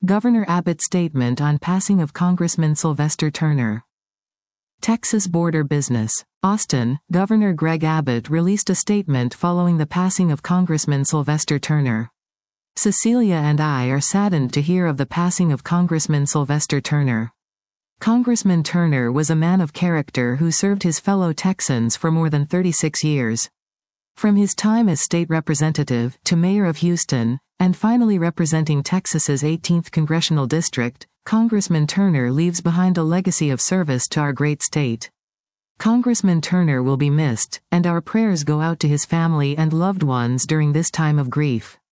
Governor Abbott's statement on passing of Congressman Sylvester Turner. Texas border business. Austin, Governor Greg Abbott released a statement following the passing of Congressman Sylvester Turner. Cecilia and I are saddened to hear of the passing of Congressman Sylvester Turner. Congressman Turner was a man of character who served his fellow Texans for more than 36 years. From his time as state representative to mayor of Houston, and finally representing Texas's 18th congressional district, Congressman Turner leaves behind a legacy of service to our great state. Congressman Turner will be missed, and our prayers go out to his family and loved ones during this time of grief.